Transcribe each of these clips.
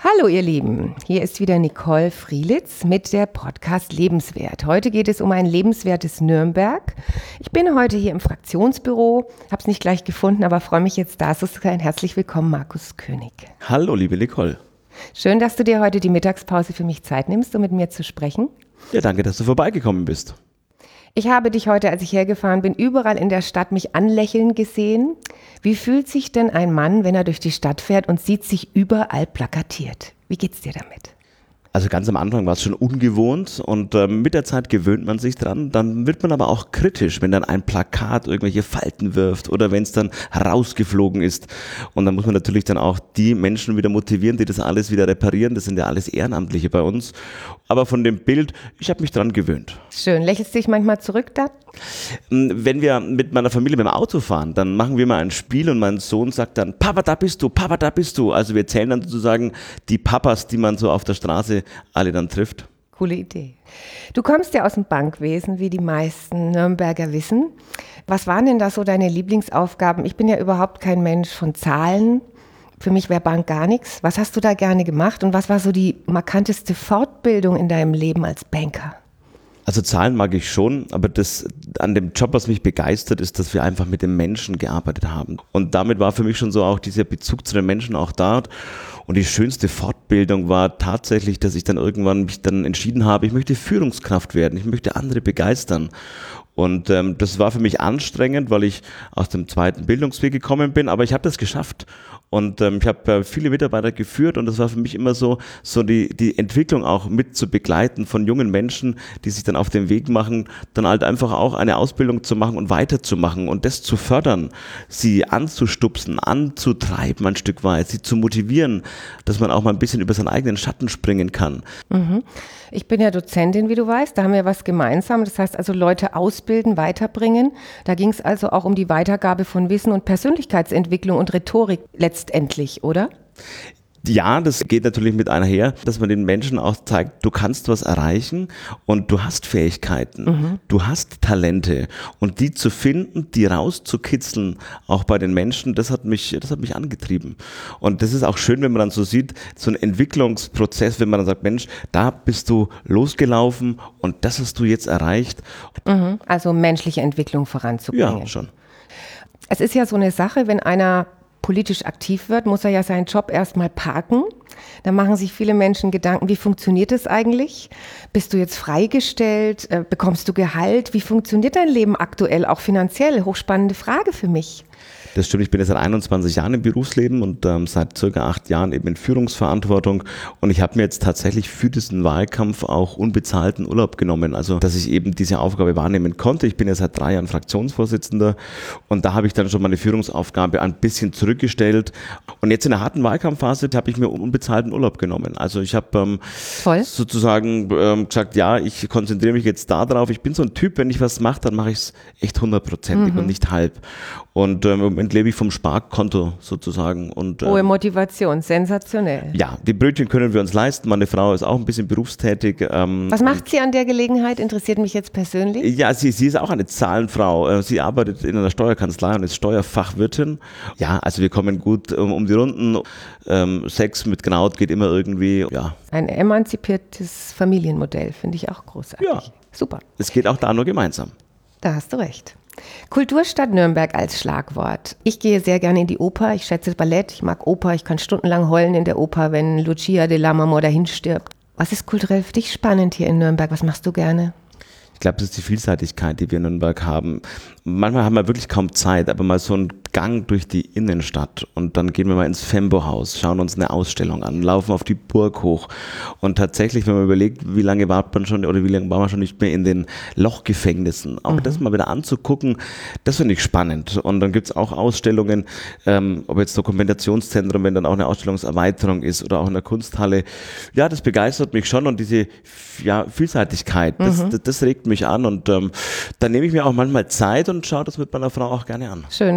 Hallo ihr Lieben, hier ist wieder Nicole Frielitz mit der Podcast Lebenswert. Heute geht es um ein lebenswertes Nürnberg. Ich bin heute hier im Fraktionsbüro, habe es nicht gleich gefunden, aber freue mich jetzt da zu sein. Herzlich willkommen, Markus König. Hallo liebe Nicole. Schön, dass du dir heute die Mittagspause für mich Zeit nimmst, um mit mir zu sprechen. Ja, danke, dass du vorbeigekommen bist. Ich habe dich heute, als ich hergefahren bin, überall in der Stadt mich anlächeln gesehen. Wie fühlt sich denn ein Mann, wenn er durch die Stadt fährt und sieht sich überall plakatiert? Wie geht's dir damit? Also ganz am Anfang war es schon ungewohnt und mit der Zeit gewöhnt man sich dran. Dann wird man aber auch kritisch, wenn dann ein Plakat irgendwelche Falten wirft oder wenn es dann rausgeflogen ist. Und dann muss man natürlich dann auch die Menschen wieder motivieren, die das alles wieder reparieren. Das sind ja alles Ehrenamtliche bei uns. Aber von dem Bild, ich habe mich dran gewöhnt. Schön. Lächelst du dich manchmal zurück da? Wenn wir mit meiner Familie mit dem Auto fahren, dann machen wir mal ein Spiel und mein Sohn sagt dann, Papa, da bist du, Papa, da bist du. Also wir zählen dann sozusagen die Papas, die man so auf der Straße alle dann trifft. Coole Idee. Du kommst ja aus dem Bankwesen, wie die meisten Nürnberger wissen. Was waren denn da so deine Lieblingsaufgaben? Ich bin ja überhaupt kein Mensch von Zahlen. Für mich wäre Bank gar nichts. Was hast du da gerne gemacht und was war so die markanteste Fortbildung in deinem Leben als Banker? Also Zahlen mag ich schon, aber das an dem Job, was mich begeistert, ist, dass wir einfach mit den Menschen gearbeitet haben. Und damit war für mich schon so auch dieser Bezug zu den Menschen auch da. Und die schönste Fortbildung war tatsächlich, dass ich dann irgendwann mich dann entschieden habe, ich möchte Führungskraft werden, ich möchte andere begeistern. Und das war für mich anstrengend, weil ich aus dem zweiten Bildungsweg gekommen bin, aber ich habe das geschafft. Und ich habe viele Mitarbeiter geführt und das war für mich immer so die Entwicklung auch mit zu begleiten von jungen Menschen, die sich dann auf den Weg machen, dann halt einfach auch eine Ausbildung zu machen und weiterzumachen und das zu fördern, sie anzustupsen, anzutreiben ein Stück weit, sie zu motivieren, dass man auch mal ein bisschen über seinen eigenen Schatten springen kann. Mhm. Ich bin ja Dozentin, wie du weißt, da haben wir was gemeinsam. Das heißt also Leute ausbilden, weiterbringen. Da ging es also auch um die Weitergabe von Wissen und Persönlichkeitsentwicklung und Rhetorik letztendlich, oder? Ja, das geht natürlich mit einher, dass man den Menschen auch zeigt, du kannst was erreichen und du hast Fähigkeiten, du hast Talente und die zu finden, die rauszukitzeln, auch bei den Menschen, das hat mich angetrieben. Und das ist auch schön, wenn man dann so sieht, so ein Entwicklungsprozess, wenn man dann sagt, Mensch, da bist du losgelaufen und das hast du jetzt erreicht. Also menschliche Entwicklung voranzubringen. Ja, schon. Es ist ja so eine Sache, wenn einer politisch aktiv wird, muss er ja seinen Job erstmal parken. Da machen sich viele Menschen Gedanken, wie funktioniert das eigentlich? Bist du jetzt freigestellt? Bekommst du Gehalt? Wie funktioniert dein Leben aktuell, auch finanziell? Hochspannende Frage für mich. Das stimmt, ich bin jetzt seit 21 Jahren im Berufsleben und seit circa 8 Jahren eben in Führungsverantwortung und ich habe mir jetzt tatsächlich für diesen Wahlkampf auch unbezahlten Urlaub genommen, also dass ich eben diese Aufgabe wahrnehmen konnte. Ich bin ja seit 3 Jahren Fraktionsvorsitzender und da habe ich dann schon meine Führungsaufgabe ein bisschen zurückgestellt und jetzt in der harten Wahlkampfphase habe ich mir unbezahlten Urlaub genommen. Also ich habe sozusagen gesagt, ja, ich konzentriere mich jetzt da drauf. Ich bin so ein Typ, wenn ich was mache, dann mache ich es echt 100%ig und nicht halb. Und im Moment lebe ich vom Sparkonto sozusagen. Und, hohe Motivation, sensationell. Ja, die Brötchen können wir uns leisten. Meine Frau ist auch ein bisschen berufstätig. Was macht sie an der Gelegenheit? Interessiert mich jetzt persönlich. Ja, sie ist auch eine Zahlenfrau. Sie arbeitet in einer Steuerkanzlei und ist Steuerfachwirtin. Ja, also wir kommen gut um die Runden. Sex mit Knaut geht immer irgendwie, ja. Ein emanzipiertes Familienmodell, finde ich auch großartig. Ja. Super. Es geht auch da nur gemeinsam. Da hast du recht. Kulturstadt Nürnberg als Schlagwort. Ich gehe sehr gerne in die Oper, ich schätze Ballett, ich mag Oper, ich kann stundenlang heulen in der Oper, wenn Lucia de Lammermoor dahin stirbt. Was ist kulturell für dich spannend hier in Nürnberg? Was machst du gerne? Ich glaube, das ist die Vielseitigkeit, die wir in Nürnberg haben. Manchmal haben wir wirklich kaum Zeit, aber mal so ein Gang durch die Innenstadt und dann gehen wir mal ins Fembo-Haus, schauen uns eine Ausstellung an, laufen auf die Burg hoch und tatsächlich, wenn man überlegt, wie lange war man schon oder wie lange war man schon nicht mehr in den Lochgefängnissen, auch das mal wieder anzugucken, das finde ich spannend. Und dann gibt es auch Ausstellungen, ob jetzt Dokumentationszentrum, wenn dann auch eine Ausstellungserweiterung ist oder auch in der Kunsthalle, ja, das begeistert mich schon und diese Vielseitigkeit, das regt mich an und dann nehme ich mir auch manchmal Zeit und schaue das mit meiner Frau auch gerne an. Schön, es ist dieses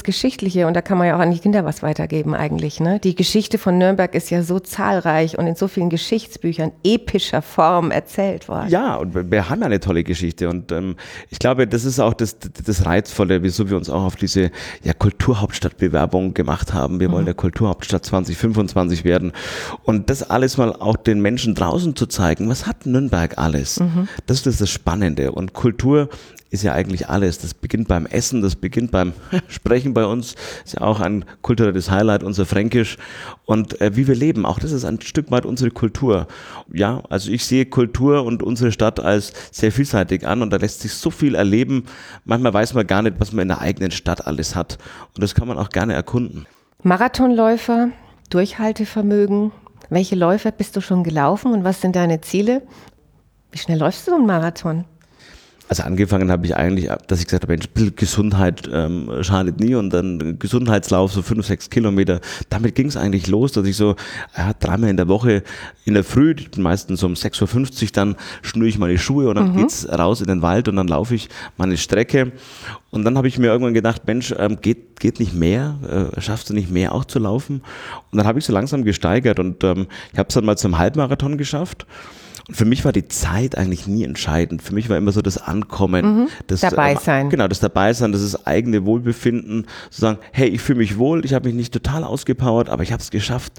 dieses Geschichtliche, und da kann man ja auch an die Kinder was weitergeben eigentlich, ne? Die Geschichte von Nürnberg ist ja so zahlreich und in so vielen Geschichtsbüchern epischer Form erzählt worden. Ja, und wir haben ja eine tolle Geschichte und ich glaube, das ist auch das Reizvolle, wieso wir uns auch auf diese Kulturhauptstadtbewerbung gemacht haben. Wir wollen der Kulturhauptstadt 2025 werden und das alles mal auch den Menschen draußen zu zeigen. Was hat Nürnberg alles? Das ist das Spannende und Kultur ist ja eigentlich alles. Das beginnt beim Essen, das beginnt beim Sprechen bei uns, ist ja auch ein kulturelles Highlight, unser Fränkisch und wie wir leben, auch das ist ein Stück weit unsere Kultur. Ja, also ich sehe Kultur und unsere Stadt als sehr vielseitig an und da lässt sich so viel erleben. Manchmal weiß man gar nicht, was man in der eigenen Stadt alles hat und das kann man auch gerne erkunden. Marathonläufer, Durchhaltevermögen, welche Läufe bist du schon gelaufen und was sind deine Ziele? Wie schnell läufst du einen Marathon? Also angefangen habe ich eigentlich, dass ich gesagt habe, Mensch, ein bisschen Gesundheit schadet nie und dann Gesundheitslauf, so 5, 6 Kilometer. Damit ging es eigentlich los, dass ich so 3-mal in der Woche in der Früh, ich bin meistens um 6.50 Uhr, dann schnüre ich meine Schuhe und dann geht's raus in den Wald und dann laufe ich meine Strecke. Und dann habe ich mir irgendwann gedacht, Mensch, geht nicht mehr, schaffst du nicht mehr auch zu laufen? Und dann habe ich so langsam gesteigert und ich habe es dann mal zum Halbmarathon geschafft. Und für mich war die Zeit eigentlich nie entscheidend. Für mich war immer so das Ankommen. Das Dabeisein. Genau, das Dabeisein, das ist eigene Wohlbefinden. Zu sagen, hey, ich fühle mich wohl, ich habe mich nicht total ausgepowert, aber ich habe es geschafft.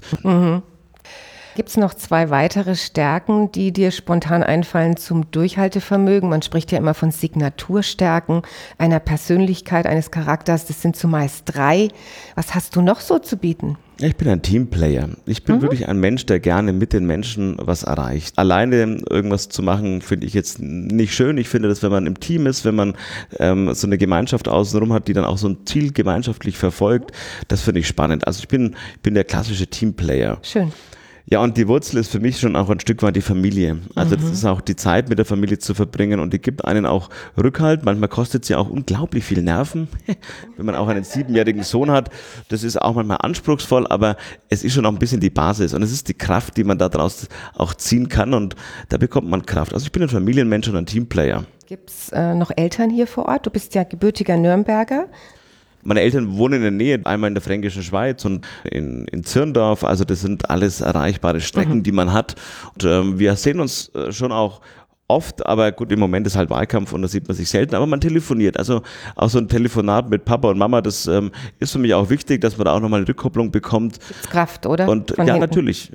Gibt es noch 2 weitere Stärken, die dir spontan einfallen zum Durchhaltevermögen? Man spricht ja immer von Signaturstärken einer Persönlichkeit, eines Charakters. Das sind zumeist 3. Was hast du noch so zu bieten? Ich bin ein Teamplayer. Ich bin wirklich ein Mensch, der gerne mit den Menschen was erreicht. Alleine irgendwas zu machen, finde ich jetzt nicht schön. Ich finde, dass wenn man im Team ist, wenn man so eine Gemeinschaft außenrum hat, die dann auch so ein Ziel gemeinschaftlich verfolgt, das finde ich spannend. Also ich bin der klassische Teamplayer. Schön. Ja, und die Wurzel ist für mich schon auch ein Stück weit die Familie. Also das ist auch die Zeit mit der Familie zu verbringen und die gibt einen auch Rückhalt. Manchmal kostet es ja auch unglaublich viel Nerven, wenn man auch einen 7-jährigen Sohn hat. Das ist auch manchmal anspruchsvoll, aber es ist schon auch ein bisschen die Basis und es ist die Kraft, die man daraus auch ziehen kann und da bekommt man Kraft. Also ich bin ein Familienmensch und ein Teamplayer. Gibt es noch Eltern hier vor Ort? Du bist ja gebürtiger Nürnberger. Meine Eltern wohnen in der Nähe, einmal in der Fränkischen Schweiz und in Zirndorf. Also das sind alles erreichbare Strecken, die man hat. Und wir sehen uns schon auch oft, aber gut, im Moment ist halt Wahlkampf und da sieht man sich selten, aber man telefoniert. Also auch so ein Telefonat mit Papa und Mama, das ist für mich auch wichtig, dass man da auch nochmal eine Rückkopplung bekommt. Gibt's Kraft, oder? Und Von ja, hinten. natürlich.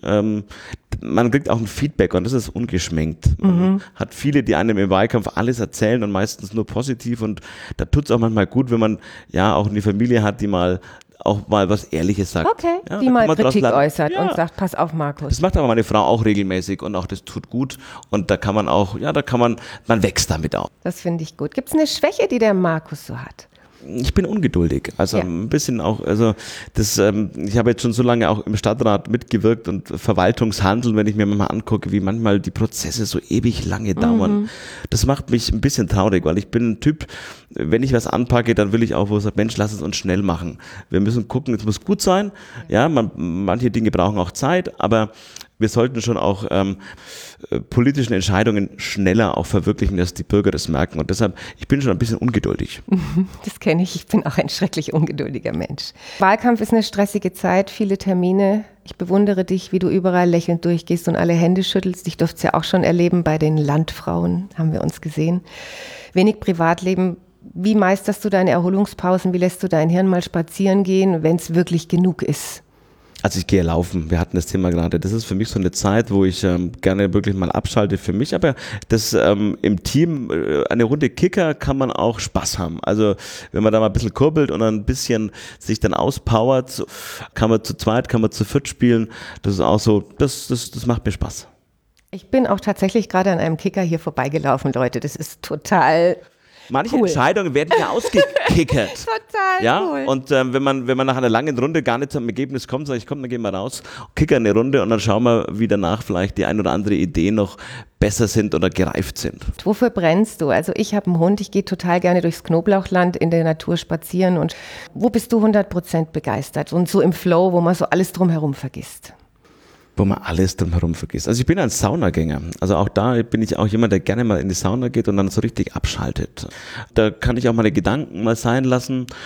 Man kriegt auch ein Feedback und das ist ungeschminkt. Man hat viele, die einem im Wahlkampf alles erzählen und meistens nur positiv und da tut es auch manchmal gut, wenn man ja auch eine Familie hat, die auch mal was Ehrliches sagt. Okay, ja, die mal Kritik äußert ja. und sagt, pass auf, Markus. Das macht aber meine Frau auch regelmäßig und auch das tut gut und da kann man auch, man wächst damit auch. Das finde ich gut. Gibt es eine Schwäche, die der Markus so hat? Ich bin ungeduldig, also ein bisschen auch, also das, ich habe jetzt schon so lange auch im Stadtrat mitgewirkt und Verwaltungshandeln, wenn ich mir mal angucke, wie manchmal die Prozesse so ewig lange dauern. Das macht mich ein bisschen traurig, weil ich bin ein Typ, wenn ich was anpacke, dann will ich auch, wo ich sage, Mensch, lass es uns schnell machen. Wir müssen gucken, es muss gut sein, ja, manche Dinge brauchen auch Zeit, aber wir sollten schon auch politischen Entscheidungen schneller auch verwirklichen, dass die Bürger das merken. Und deshalb, ich bin schon ein bisschen ungeduldig. Das kenne ich. Ich bin auch ein schrecklich ungeduldiger Mensch. Wahlkampf ist eine stressige Zeit, viele Termine. Ich bewundere dich, wie du überall lächelnd durchgehst und alle Hände schüttelst. Ich durfte es ja auch schon erleben bei den Landfrauen, haben wir uns gesehen. Wenig Privatleben. Wie meisterst du deine Erholungspausen? Wie lässt du dein Hirn mal spazieren gehen, wenn es wirklich genug ist? Also ich gehe laufen, wir hatten das Thema gerade, das ist für mich so eine Zeit, wo ich gerne wirklich mal abschalte für mich, aber das im Team, eine Runde Kicker kann man auch Spaß haben. Also wenn man da mal ein bisschen kurbelt und ein bisschen sich dann auspowert, kann man zu zweit, kann man zu viert spielen, das ist auch so, das macht mir Spaß. Ich bin auch tatsächlich gerade an einem Kicker hier vorbeigelaufen, Leute, das ist total... Manche cool. Entscheidungen werden ja ausgekickert. Total ja? cool. Und wenn man nach einer langen Runde gar nicht zum Ergebnis kommt, sage ich, komm, dann gehen wir raus, kicker eine Runde und dann schauen wir, wie danach vielleicht die ein oder andere Idee noch besser sind oder gereift sind. Wofür brennst du? Also ich habe einen Hund, ich gehe total gerne durchs Knoblauchland in der Natur spazieren. Und wo bist du 100% begeistert? Und so im Flow, wo man so alles drumherum vergisst? Wo man alles drumherum vergisst. Also ich bin ein Saunagänger. Also auch da bin ich auch jemand, der gerne mal in die Sauna geht und dann so richtig abschaltet. Da kann ich auch meine Gedanken mal sein lassen.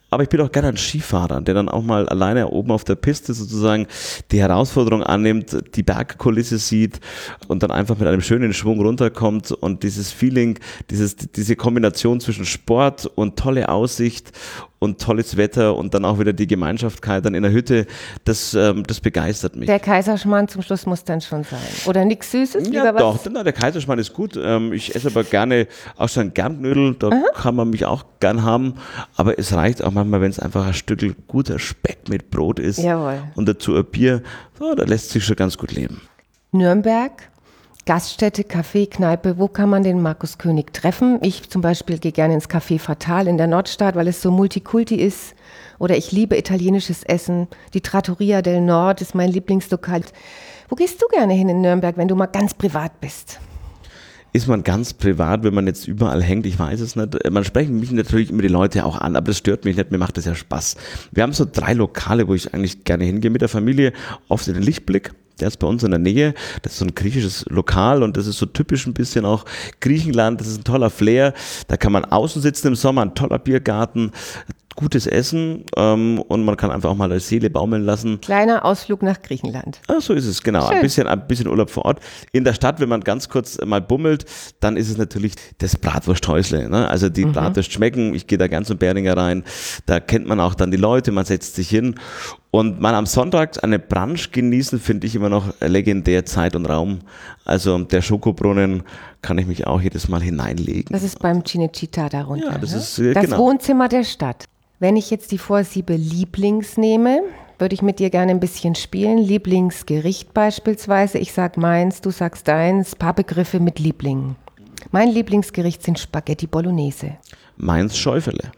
Aber ich bin auch gerne ein Skifahrer, der dann auch mal alleine oben auf der Piste sozusagen die Herausforderung annimmt, die Bergkulisse sieht und dann einfach mit einem schönen Schwung runterkommt und dieses Feeling, diese Kombination zwischen Sport und tolle Aussicht und tolles Wetter und dann auch wieder die Gemeinschaftkeit dann in der Hütte, das begeistert mich. Der Kaiserschmarrn zum Schluss muss dann schon sein. Oder nichts Süßes? Ja, doch, der Kaiserschmarrn ist gut. Ich esse aber gerne auch so ein Germknödel, da kann man mich auch gern haben. Aber es reicht auch manchmal, wenn es einfach ein Stück guter Speck mit Brot ist. Jawohl. Und dazu ein Bier, so, da lässt sich schon ganz gut leben. Nürnberg, Gaststätte, Café, Kneipe, wo kann man den Markus König treffen? Ich zum Beispiel gehe gerne ins Café Fatal in der Nordstadt, weil es so Multikulti ist. Oder ich liebe italienisches Essen. Die Trattoria del Nord ist mein Lieblingslokal. Wo gehst du gerne hin in Nürnberg, wenn du mal ganz privat bist? Ist man ganz privat, wenn man jetzt überall hängt? Ich weiß es nicht. Man spricht mich natürlich immer die Leute auch an, aber das stört mich nicht, mir macht das ja Spaß. Wir haben so 3 Lokale, wo ich eigentlich gerne hingehe mit der Familie. Oft in den Lichtblick. Der ist bei uns in der Nähe, das ist so ein griechisches Lokal und das ist so typisch ein bisschen auch Griechenland, das ist ein toller Flair, da kann man außen sitzen im Sommer, ein toller Biergarten, gutes Essen und man kann einfach auch mal die Seele baumeln lassen. Kleiner Ausflug nach Griechenland. Ah, so ist es, genau. Ein bisschen Urlaub vor Ort. In der Stadt, wenn man ganz kurz mal bummelt, dann ist es natürlich das Bratwursthäusle. Ne? Also die Bratwurst schmecken, ich gehe da ganz zum Beringer rein, da kennt man auch dann die Leute, man setzt sich hin und mal am Sonntag eine Brunch genießen, finde ich immer noch legendär, Zeit und Raum. Also der Schokobrunnen kann ich mich auch jedes Mal hineinlegen. Das ist beim Cinecittà darunter. Ja, das ist das genau. Wohnzimmer der Stadt. Wenn ich jetzt die Vorsiebe Lieblings nehme, würde ich mit dir gerne ein bisschen spielen. Lieblingsgericht beispielsweise. Ich sag meins, du sagst deins. Paar Begriffe mit Lieblingen. Mein Lieblingsgericht sind Spaghetti Bolognese. Meins Schäufele.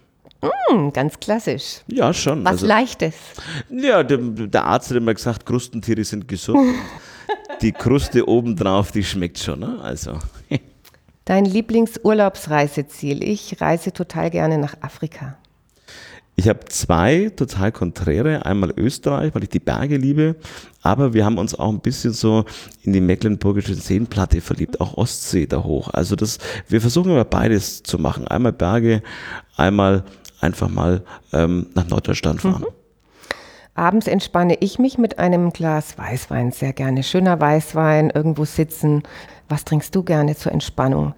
Ganz klassisch. Ja, schon. Was Leichtes. Ja, der Arzt hat immer gesagt, Krustentiere sind gesund. Die Kruste obendrauf, die schmeckt schon. Ne? Also. Dein Lieblingsurlaubsreiseziel? Ich reise total gerne nach Afrika. Ich habe 2 total konträre. Einmal Österreich, weil ich die Berge liebe. Aber wir haben uns auch ein bisschen so in die mecklenburgische Seenplatte verliebt. Auch Ostsee da hoch. Also wir versuchen immer beides zu machen. Einmal Berge, einmal einfach mal nach Norddeutschland fahren. Abends entspanne ich mich mit einem Glas Weißwein sehr gerne. Schöner Weißwein, irgendwo sitzen. Was trinkst du gerne zur Entspannung?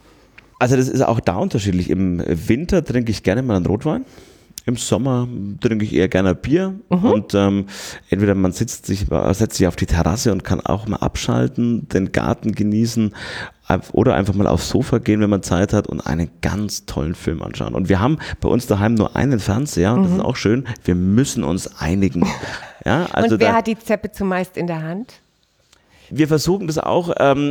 Also das ist auch da unterschiedlich. Im Winter trinke ich gerne mal einen Rotwein. Im Sommer trinke ich eher gerne Bier und entweder man setzt sich auf die Terrasse und kann auch mal abschalten, den Garten genießen oder einfach mal aufs Sofa gehen, wenn man Zeit hat und einen ganz tollen Film anschauen. Und wir haben bei uns daheim nur einen Fernseher und das ist auch schön, wir müssen uns einigen. Ja, also und wer hat die Zeppe zumeist in der Hand? Wir versuchen das auch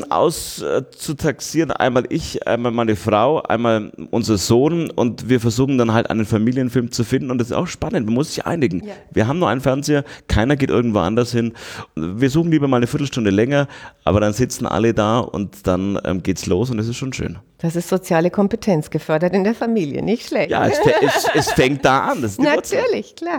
auszutaxieren. Einmal ich, einmal meine Frau, einmal unser Sohn und wir versuchen dann halt einen Familienfilm zu finden und das ist auch spannend, man muss sich einigen. Ja. Wir haben nur einen Fernseher, keiner geht irgendwo anders hin. Wir suchen lieber mal eine Viertelstunde länger, aber dann sitzen alle da und dann geht's los und das ist schon schön. Das ist soziale Kompetenz gefördert in der Familie, nicht schlecht. Ja, es fängt da an. Das ist die Natürlich, klar.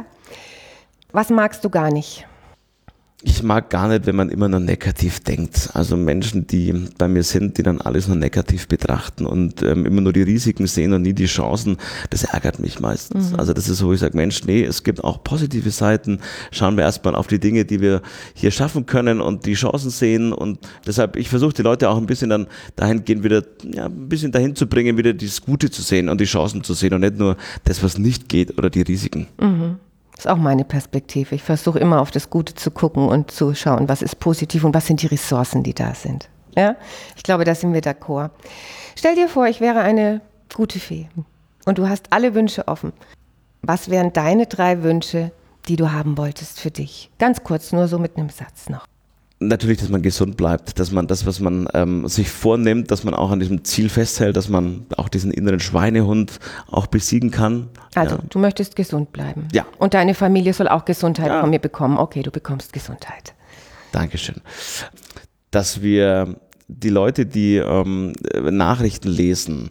Was magst du gar nicht? Ich mag gar nicht, wenn man immer nur negativ denkt. Also Menschen, die bei mir sind, die dann alles nur negativ betrachten und immer nur die Risiken sehen und nie die Chancen, das ärgert mich meistens. Also das ist so, wo ich sage, Mensch, nee, es gibt auch positive Seiten. Schauen wir erstmal auf die Dinge, die wir hier schaffen können und die Chancen sehen. Und deshalb, ich versuche die Leute auch ein bisschen dann dahingehend wieder, ein bisschen dahin zu bringen, wieder das Gute zu sehen und die Chancen zu sehen und nicht nur das, was nicht geht oder die Risiken. Das ist auch meine Perspektive. Ich versuche immer auf das Gute zu gucken und zu schauen, was ist positiv und was sind die Ressourcen, die da sind. Ja? Ich glaube, da sind wir d'accord. Stell dir vor, ich wäre eine gute Fee und du hast alle Wünsche offen. Was wären deine 3 Wünsche, die du haben wolltest für dich? Ganz kurz, nur so mit einem Satz noch. Natürlich, dass man gesund bleibt, dass man das, was man sich vornimmt, dass man auch an diesem Ziel festhält, dass man auch diesen inneren Schweinehund auch besiegen kann. Also, du möchtest gesund bleiben. Ja. Und deine Familie soll auch Gesundheit von mir bekommen. Okay, du bekommst Gesundheit. Dankeschön. Dass wir die Leute, die Nachrichten lesen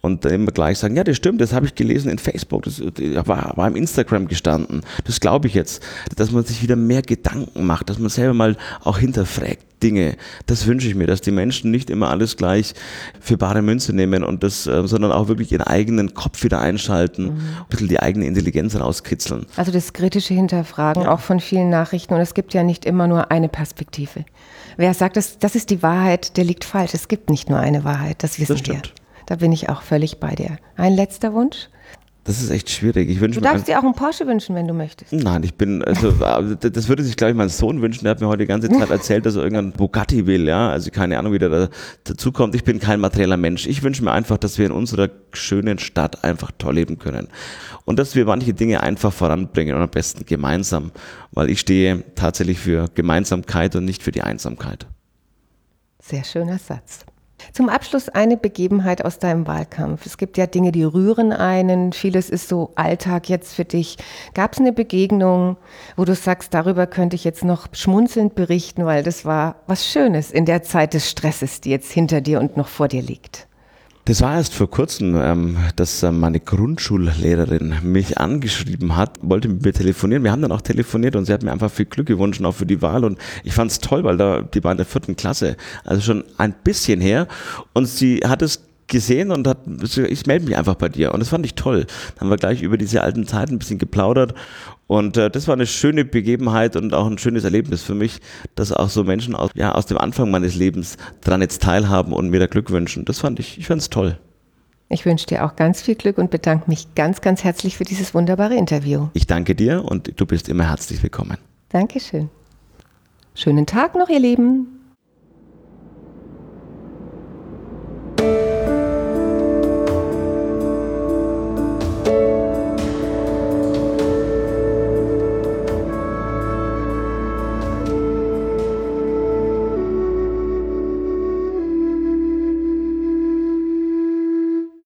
und immer gleich sagen, ja, das stimmt, das habe ich gelesen in Facebook, das war im Instagram gestanden, das glaube ich jetzt, dass man sich wieder mehr Gedanken macht, dass man selber mal auch hinterfragt Dinge. Das wünsche ich mir, dass die Menschen nicht immer alles gleich für bare Münze nehmen und sondern auch wirklich ihren eigenen Kopf wieder einschalten, ein bisschen die eigene Intelligenz rauskitzeln. Also das kritische Hinterfragen auch von vielen Nachrichten, und es gibt ja nicht immer nur eine Perspektive. Wer sagt, das ist die Wahrheit, der liegt falsch. Es gibt nicht nur eine Wahrheit, das wissen wir. Da bin ich auch völlig bei dir. Ein letzter Wunsch? Das ist echt schwierig. Du darfst dir auch einen Porsche wünschen, wenn du möchtest. Nein, das würde sich, glaube ich, mein Sohn wünschen. Der hat mir heute die ganze Zeit erzählt, dass er irgendein Bugatti will, ja. Also keine Ahnung, wie der dazu kommt. Ich bin kein materieller Mensch. Ich wünsche mir einfach, dass wir in unserer schönen Stadt einfach toll leben können. Und dass wir manche Dinge einfach voranbringen und am besten gemeinsam. Weil ich stehe tatsächlich für Gemeinsamkeit und nicht für die Einsamkeit. Sehr schöner Satz. Zum Abschluss eine Begebenheit aus deinem Wahlkampf. Es gibt ja Dinge, die rühren einen. Vieles ist so Alltag jetzt für dich. Gab es eine Begegnung, wo du sagst, darüber könnte ich jetzt noch schmunzelnd berichten, weil das war was Schönes in der Zeit des Stresses, die jetzt hinter dir und noch vor dir liegt? Das war erst vor kurzem, dass meine Grundschullehrerin mich angeschrieben hat, wollte mit mir telefonieren. Wir haben dann auch telefoniert und sie hat mir einfach viel Glück gewünscht, auch für die Wahl. Und ich fand es toll, weil die war in der 4. Klasse, also schon ein bisschen her. Und sie hat es gesehen und hat gesagt, ich melde mich einfach bei dir. Und das fand ich toll. Dann haben wir gleich über diese alten Zeiten ein bisschen geplaudert. Und das war eine schöne Begebenheit und auch ein schönes Erlebnis für mich, dass auch so Menschen aus dem Anfang meines Lebens daran jetzt teilhaben und mir da Glück wünschen. Ich fand es toll. Ich wünsche dir auch ganz viel Glück und bedanke mich ganz, ganz herzlich für dieses wunderbare Interview. Ich danke dir und du bist immer herzlich willkommen. Dankeschön. Schönen Tag noch, ihr Lieben.